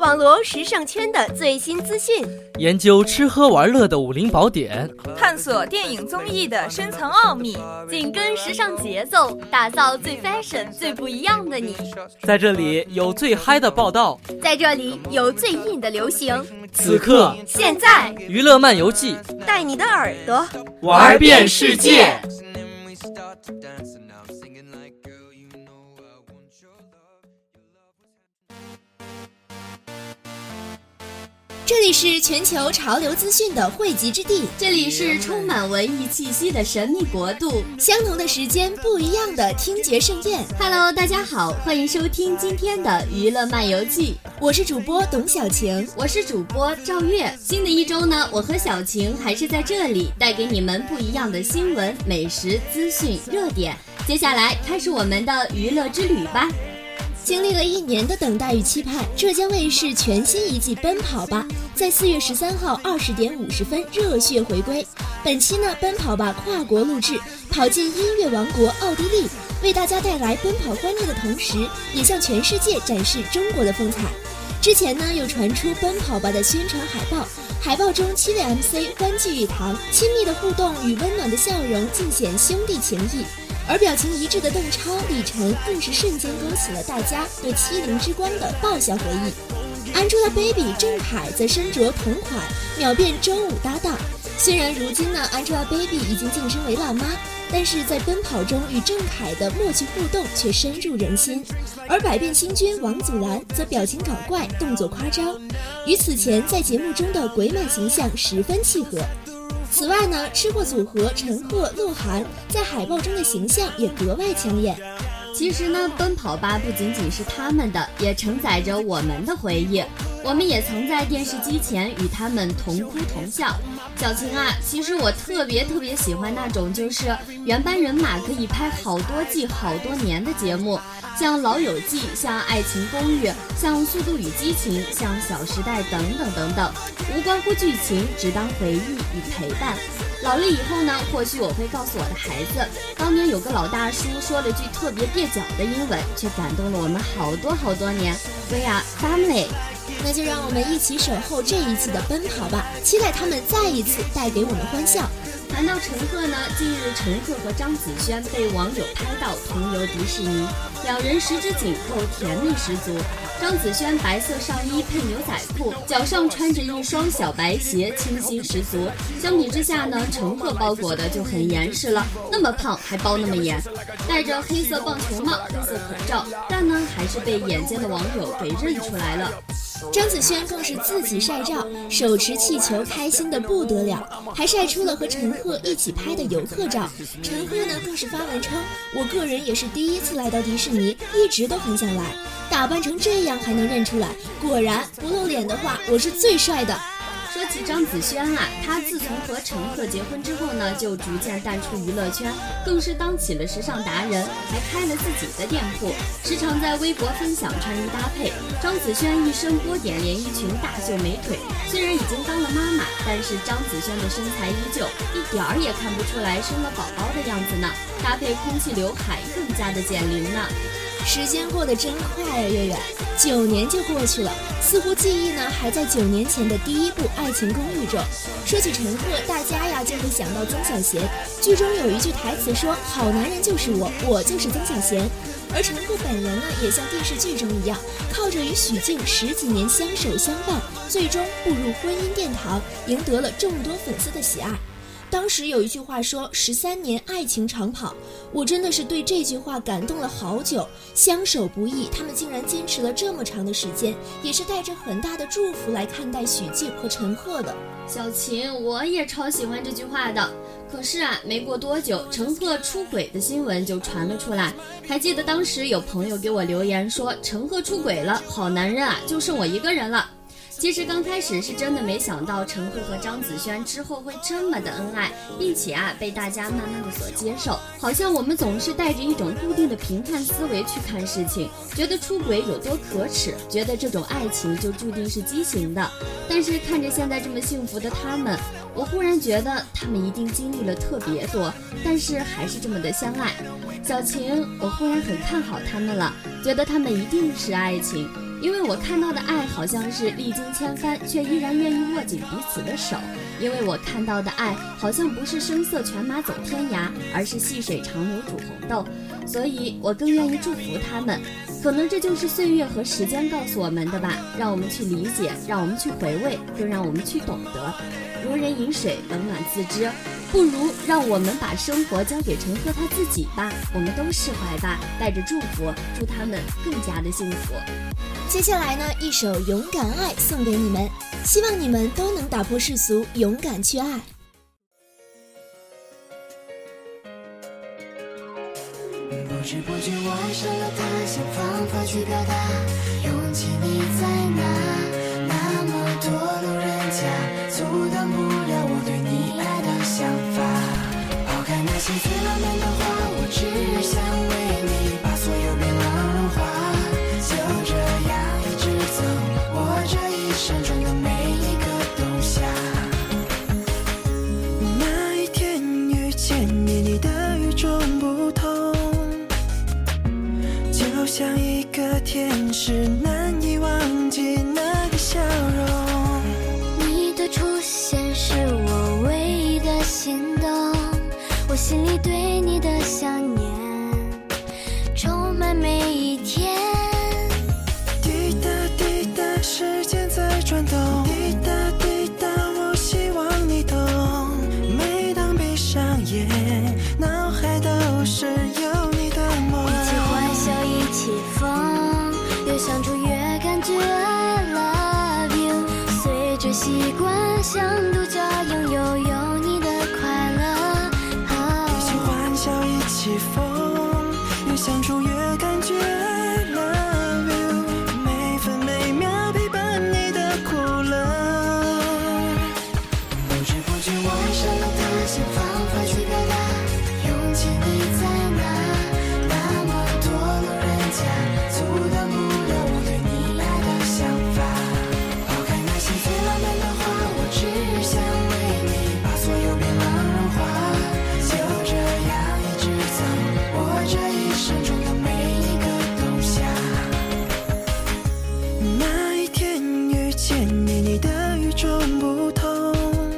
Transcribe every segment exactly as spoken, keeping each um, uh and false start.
网罗时尚圈的最新资讯， 研究吃喝玩乐的武林宝典， 探索电影综艺的深层奥秘， 紧跟时尚节奏，打造最 fashion 最不一样的你。 在这里有最嗨的报道， 在这里有最硬的流行。 此刻现在娱乐漫游记带你的耳朵玩遍世界。 这里是全球潮流资讯的汇集之地， 这里是充满文艺气息的神秘国度， 相同的时间，不一样的听觉盛宴。 Hello， 大家好，欢迎收听今天的娱乐漫游记。 我是主播董小晴， 我是主播赵月。新的一周呢，我和小晴还是在这里带给你们不一样的新闻、美食、资讯、热点。接下来开始我们的娱乐之旅吧。 经历了一年的等待与期盼，浙江卫视全新一季《奔跑吧》在四月十三号二十点五十分热血回归。本期呢，《奔跑吧》跨国录制，跑进音乐王国奥地利，为大家带来奔跑欢乐的同时，也向全世界展示中国的风采。之前呢，又传出《奔跑吧》的宣传海报，海报中七位 M C 欢聚一堂，亲密的互动与温暖的笑容，尽显兄弟情谊。而表情一致的邓超、李晨更是瞬间勾起了大家对七零之光的爆笑回忆。Angelababy 郑恺则身着同款，秒变周五搭档。虽然如今呢 Angelababy 已经晋升为辣妈，但是在奔跑中与郑恺的默契互动却深入人心。而百变星君王祖蓝则表情搞怪，动作夸张，与此前在节目中的鬼马形象十分契合。此外呢，吃货组合陈赫、鹿晗在海报中的形象也格外抢眼。 其实呢，奔跑吧不仅仅是他们的，也承载着我们的回忆。我们也曾在电视机前与他们同哭同笑。小晴啊，其实我特别特别喜欢那种就是原班人马可以拍好多季好多年的节目，像《老友记》、像《爱情公寓》、像《速度与激情》、像《小时代》等等等等，无关乎剧情，只当回忆与陪伴。老了以后呢，或许我会告诉我的孩子，当年有个老大叔说了句特别蹩脚的英文，却感动了我们好多好多年。We are family。 那就让我们一起守候这一季的奔跑吧，期待他们再一次带给我们欢笑。 谈到陈赫呢，近日陈赫和张子萱被网友拍到同游迪士尼，两人十指紧扣，甜蜜十足。张子萱白色上衣配牛仔裤，脚上穿着一双小白鞋，清新十足。相比之下呢，陈赫包裹的就很严实了，那么胖还包那么严，戴着黑色棒球帽、黑色口罩，但呢还是被眼尖的网友给认出来了。 张子萱更是自己晒照，手持气球，开心的不得了，还晒出了和陈赫一起拍的游客照。陈赫呢更是发文称，我个人也是第一次来到迪士尼，一直都很想来，打扮成这样还能认出来，果然不露脸的话，我是最帅的。 说起张子萱啊，她自从和陈赫结婚之后呢，就逐渐淡出娱乐圈，更是当起了时尚达人，还开了自己的店铺，时常在微博分享穿衣搭配。张子萱一身波点连衣裙，大秀美腿，虽然已经当了妈妈，但是张子萱的身材依旧，一点儿也看不出来生了宝宝的样子呢，搭配空气刘海更加的减龄呢。 时间过得真快啊，月月，九年就过去了，似乎记忆呢还在九年前的第一部《爱情公寓》中。说起陈赫，大家呀就会想到曾小贤，剧中有一句台词说：“好男人就是我，我就是曾小贤。”而陈赫本人呢，也像电视剧中一样，靠着与许静十几年相守相伴，最终步入婚姻殿堂，赢得了众多粉丝的喜爱。当时有一句话说十三年爱情长跑，我真的是对这句话感动了好久。相守不易，他们竟然坚持了这么长的时间，也是带着很大的祝福来看待许静和陈赫的。 小琴，我也超喜欢这句话的。可是啊，没过多久，陈赫出轨的新闻就传了出来。还记得当时有朋友给我留言说，陈赫出轨了，好男人啊，就剩我一个人了。其实刚开始是真的没想到陈赫和张子萱之后会这么的恩爱，并且啊被大家慢慢的所接受。好像我们总是带着一种固定的评判思维去看事情，觉得出轨有多可耻，觉得这种爱情就注定是畸形的。但是看着现在这么幸福的他们，我忽然觉得他们一定经历了特别多，但是还是这么的相爱。小晴，我忽然很看好他们了，觉得他们一定是爱情。 因为我看到的爱好像是历经千帆，却依然愿意握紧彼此的手。因为我看到的爱好像不是声色犬马走天涯，而是细水长流煮红豆，所以我更愿意祝福他们。可能这就是岁月和时间告诉我们的吧，让我们去理解，让我们去回味，更让我们去懂得。如人饮水，冷暖自知，不如让我们把生活交给陈赫他自己吧，我们都释怀吧，带着祝福，祝他们更加的幸福。 接下来呢，一首《勇敢爱》送给你们，希望你们都能打破世俗，勇敢去爱。 不知不觉我爱上了他，想方法去表达，勇气你在哪？那么多路人甲阻挡不了我对你爱的想法。抛开那些最浪漫的话，我只想为你把所有冰冷融化。就这样一直走，我这一生中的每一个冬夏。那一天遇见你，你的与众不同，就像一个天使，难以忘记那个笑容。 你的出现是我唯一的心动，我心里对你的想念充满每一天。 滴答滴答，时间在转动，滴答滴答，我希望你懂。每当闭上眼，脑海都是有你的梦。 一起欢笑，一起疯，越相处越感觉 I love you。 随着习惯，像独角拥有有你的快乐。oh、 一起欢笑，一起疯，越相处越感觉 I love you。 每分每秒陪伴你的苦乐。不知不觉我爱上了他，想方法去表达，勇气你在哪？那么多路人甲阻挡不了我对你爱的想法。抛开那些最浪漫的话，我只想为你把所有冰冷融化。就这样一直走，我这一生中的每一个冬夏。那一天遇见你，你的与众不同，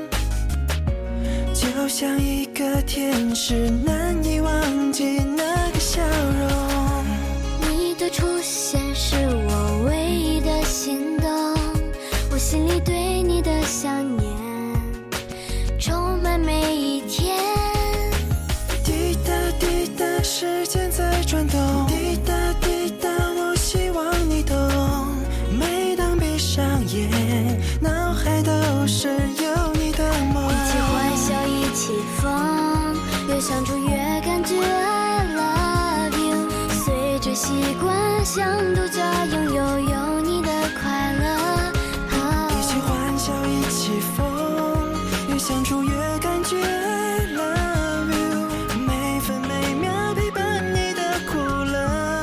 就像一个天使，难以忘记那个笑容。 你的出现是我唯一的心动，我心里对你的想念充满每一天。 滴答滴答，时间在转动，滴答滴答，我希望你懂。每当闭上眼，脑海都是有你的梦。 一起欢笑，一起疯，越相处越感觉 I love you。 随着习惯，像独角拥有有你的快乐。oh、 一起欢笑，一起疯，越相处越感觉 I love you。 每分每秒陪伴你的苦乐。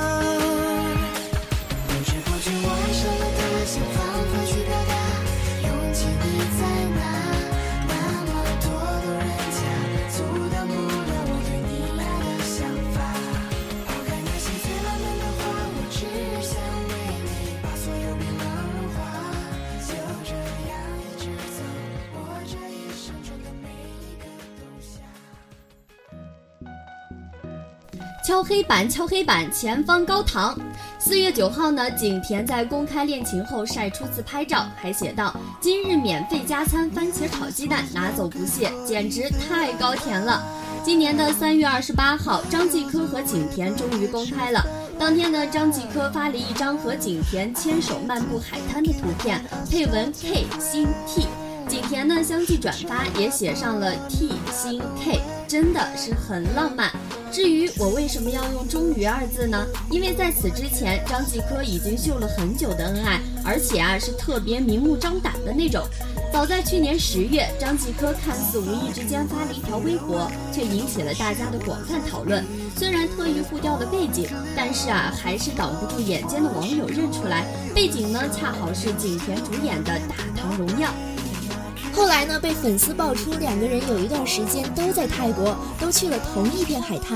不知不觉我爱上了他，想方法去表达，勇气你在哪？那么多路人甲阻挡不了我对你爱的想法。抛开那些最浪漫的话，我只想为你把所有冰冷融化。就这样一直走，我这一生中的每一个冬夏。 敲黑板，敲黑板，前方高堂。四月九号呢，景甜在公开恋情后晒出自拍照，还写道：“今日免费加餐番茄炒鸡蛋，拿走不谢，简直太高甜了。”今年的三月二十八号，张继科和景甜终于公开了。当天呢，张继科发了一张和景甜牵手漫步海滩的图片，配文 K 星 T。景甜呢相继转发，也写上了 T 星 K， 真的是很浪漫。至于我为什么要用终于二字呢？因为在此之前，张继科已经秀了很久的恩爱，而且啊是特别明目张胆的那种。早在去年十月，张继科看似无意之间发了一条微博，却引起了大家的广泛讨论。虽然特意互调的背景，但是啊还是挡不住眼尖的网友认出来，背景呢恰好是景甜主演的《大唐荣耀》。 后来呢，被粉丝爆出两个人有一段时间都在泰国，都去了同一片海滩。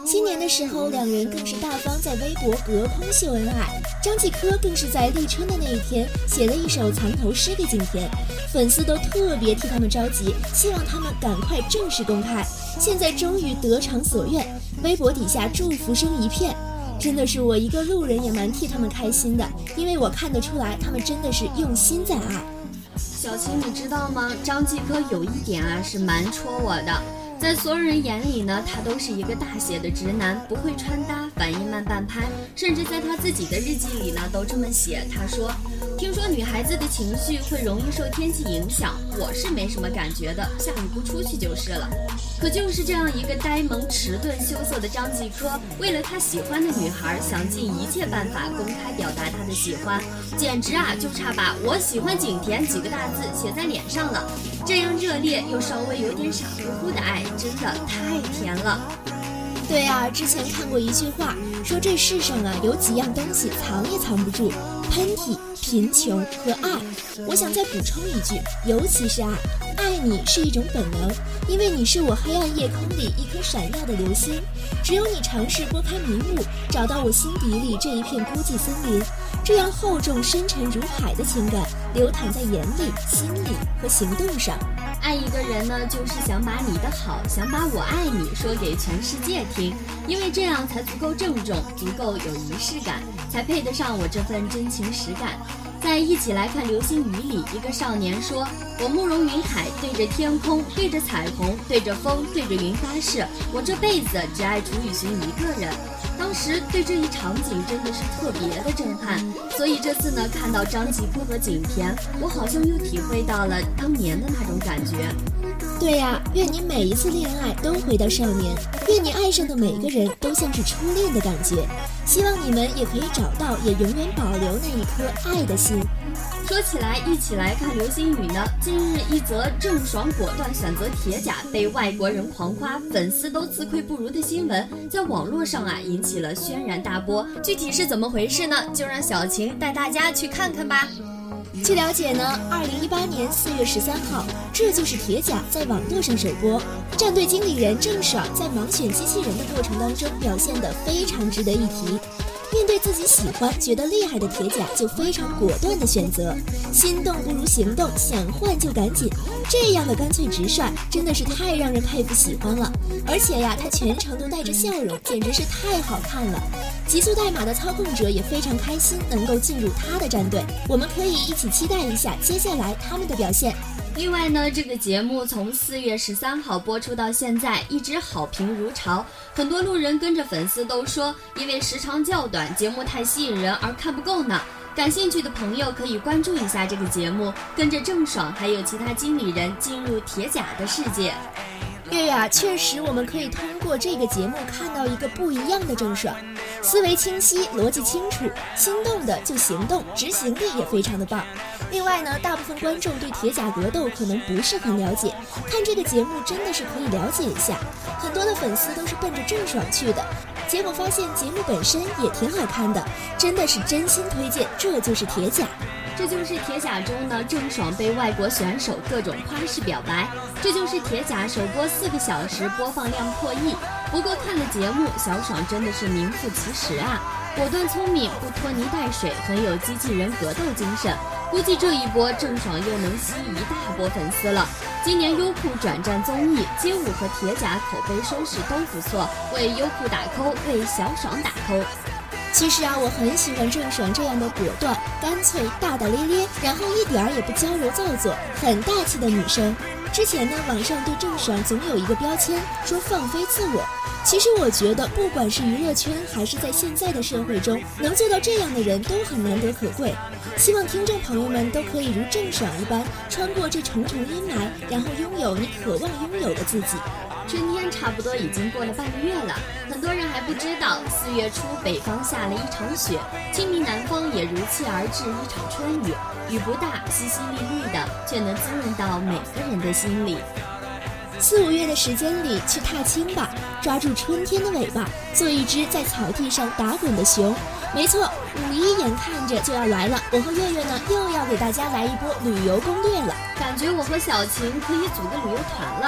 新年的时候，两人更是大方在微博隔空秀恩爱。张继科更是在立春的那一天写了一首藏头诗给景甜，粉丝都特别替他们着急，希望他们赶快正式公开。现在终于得偿所愿，微博底下祝福声一片。真的是我一个路人也蛮替他们开心的，因为我看得出来他们真的是用心在爱。 小青，你知道吗？张继科有一点啊是蛮戳我的，在所有人眼里呢，他都是一个大写的直男，不会穿搭，反应慢半拍，甚至在他自己的日记里呢都这么写。他说，听说女孩子的情绪会容易受天气影响，我是没什么感觉的，下雨不出去就是了。可就是这样一个呆萌迟钝羞涩的张继科，为了他喜欢的女孩，想尽一切办法公开表达他的喜欢，简直啊就差把我喜欢景甜几个大字写在脸上了。这样热烈又稍微有点傻乎乎的爱，真的太甜了。 对啊，之前看过一句话，说这世上啊有几样东西藏也藏不住，喷嚏、贫穷和爱。我想再补充一句，尤其是爱，爱你是一种本能，因为你是我黑暗夜空里一颗闪耀的流星，只有你尝试拨开迷雾，找到我心底里这一片孤寂森林，这样厚重深沉如海的情感流淌在眼里、心里和行动上。 爱一个人呢，就是想把你的好，想把我爱你说给全世界听，因为这样才足够郑重，足够有仪式感，才配得上我这份真情实感。在一起来看流星雨里，一个少年说，我慕容云海，对着天空，对着彩虹，对着风，对着云发誓，我这辈子只爱楚雨荨一个人。当时对这一场景真的是特别的震撼，所以这次呢，看到张继科和景甜，我好像又体会到了当年的那种感觉。 对呀、啊，愿你每一次恋爱都回到少年，愿你爱上的每个人都像是初恋的感觉。希望你们也可以找到，也永远保留那一颗爱的心。 说起来，一起来看流星雨呢。近日，一则郑爽果断选择铁甲，被外国人狂夸，粉丝都自愧不如的新闻，在网络上啊引起了轩然大波。具体是怎么回事呢？就让小晴带大家去看看吧。 据了解呢，二零一八年四月十三号，这就是铁甲在网络上首播。战队经理人郑爽在盲选机器人的过程当中表现得非常值得一提。面对自己喜欢、觉得厉害的铁甲，就非常果断的选择，心动不如行动，想换就赶紧，这样的干脆直率，真的是太让人佩服喜欢了。而且呀，他全程都带着笑容，简直是太好看了。极速代码的操控者也非常开心能够进入他的战队，我们可以一起期待一下接下来他们的表现。 另外呢，这个节目从四月十三号播出到现在，一直好评如潮。很多路人跟着粉丝都说，因为时长较短，节目太吸引人而看不够呢。感兴趣的朋友可以关注一下这个节目，跟着郑爽还有其他经理人进入铁甲的世界。 月呀，确实我们可以通过这个节目看到一个不一样的郑爽，思维清晰，逻辑清楚，心动的就行动，执行力也非常的棒。另外呢，大部分观众对铁甲格斗可能不是很了解，看这个节目真的是可以了解一下。很多的粉丝都是奔着郑爽去的，结果发现节目本身也挺好看的，真的是真心推荐，这就是铁甲。 这就是铁甲中呢，郑爽被外国选手各种夸式表白。这就是铁甲首播四个小时，播放量破亿。不过看了节目，小爽真的是名副其实啊，果断聪明，不拖泥带水，很有机器人格斗精神。估计这一波郑爽又能吸一大波粉丝了。今年优酷转战综艺，街舞和铁甲口碑收视都不错，为优酷打 call， 为小爽打 call。 其实啊，我很喜欢郑爽这样的果断、干脆、大大咧咧，然后一点儿也不娇柔造作，很大气的女生。之前呢，网上对郑爽总有一个标签，说放飞自我。其实我觉得，不管是娱乐圈还是在现在的社会中，能做到这样的人都很难得可贵。希望听众朋友们都可以如郑爽一般，穿过这重重阴霾，然后拥有你渴望拥有的自己。 春天差不多已经过了半个月了，很多人还不知道，四月初北方下了一场雪，清明南方也如期而至一场春雨，雨不大，淅淅沥沥的，却能滋润到每个人的心里。 四五月的时间里去踏青吧，抓住春天的尾巴，做一只在草地上打滚的熊。没错，五一眼看着就要来了，我和月月呢又要给大家来一波旅游攻略了。 感觉我和小晴可以组个旅游团了。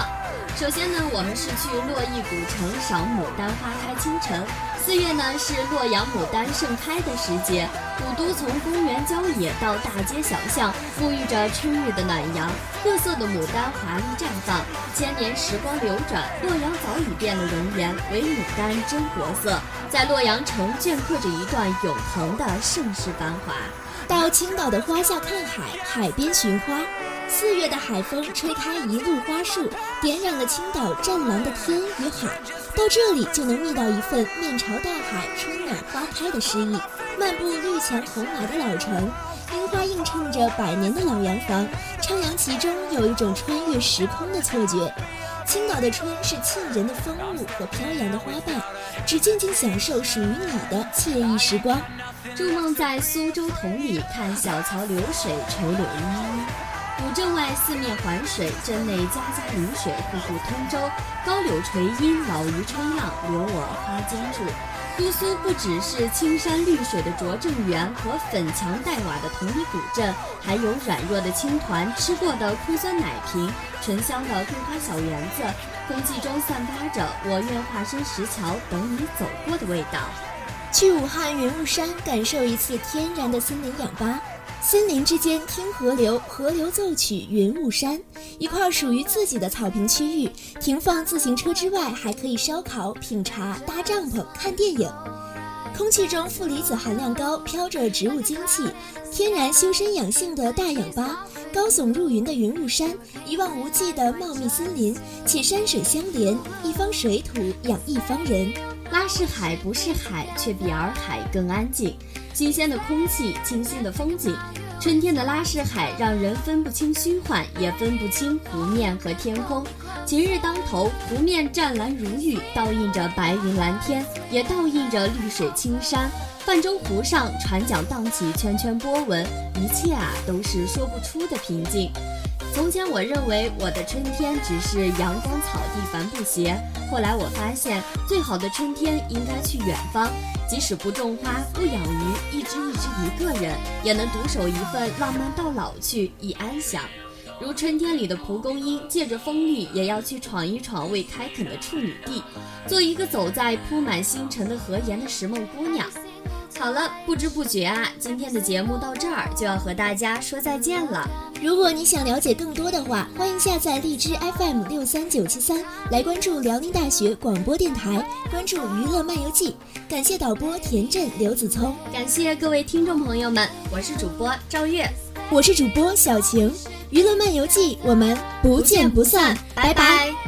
首先呢，我们是去洛邑古城赏牡丹花开清晨。四月呢是洛阳牡丹盛开的时节，古都从公园郊野到大街小巷，沐浴着春日的暖阳，各色的牡丹华丽绽放。千年时光流转，洛阳早已变了容颜，唯牡丹真国色，在洛阳城镌刻着一段永恒的盛世繁华。 到青岛的花下看海，海边寻花。四月的海风吹开一路花树，点染了青岛湛蓝的天与海。到这里就能觅到一份面朝大海、春暖花开的诗意。漫步绿墙红瓦的老城，樱花映衬着百年的老洋房，徜徉其中有一种穿越时空的错觉。青岛的春是沁人的风物和飘扬的花瓣，只静静享受属于你的惬意时光。 筑梦在苏州同里，看小桥流水，垂柳依依。古镇外四面环水，镇内家家临水，户户通舟。高柳垂阴，老鱼吹浪，留我花间住。都苏不只是青山绿水的拙政园和粉墙黛瓦的同里古镇，还有软弱的青团，吃过的枯酸奶瓶，醇香的桂花小园子，空气中散发着我愿化身石桥等你走过的味道。 去武汉云雾山感受一次天然的森林氧吧，森林之间听河流，河流奏曲云雾山，一块属于自己的草坪区域，停放自行车之外，还可以烧烤、品茶、搭帐篷、看电影。空气中负离子含量高，飘着植物精气，天然修身养性的大氧吧，高耸入云的云雾山，一望无际的茂密森林，且山水相连，一方水土养一方人。 拉市海不是海，却比洱海更安静。新鲜的空气，清新的风景。春天的拉市海让人分不清虚幻，也分不清湖面和天空。节日当头，湖面湛蓝如玉，倒映着白云蓝天，也倒映着绿水青山。泛舟湖上，船桨荡起圈圈波纹，一切啊都是说不出的平静。从前我认为我的春天只是阳光草地繁不协，后来我发现最好的春天应该去远方，即使不种花不养鱼，一只一只一个人也能独守一份浪漫到老去，亦安详。如春天里的蒲公英，借着风力也要去闯一闯未开垦的处女地，做一个走在铺满星辰的河沿的石梦姑娘。好了，不知不觉啊，今天的节目到这儿就要和大家说再见了。 如果你想了解更多的话，欢迎下载荔枝 F M 六三九七三，来关注辽宁大学广播电台，关注娱乐漫游记。感谢导播田震、刘子聪， 感谢各位听众朋友们，我是主播赵月， 我是主播小晴。娱乐漫游记，我们不见不散，拜拜。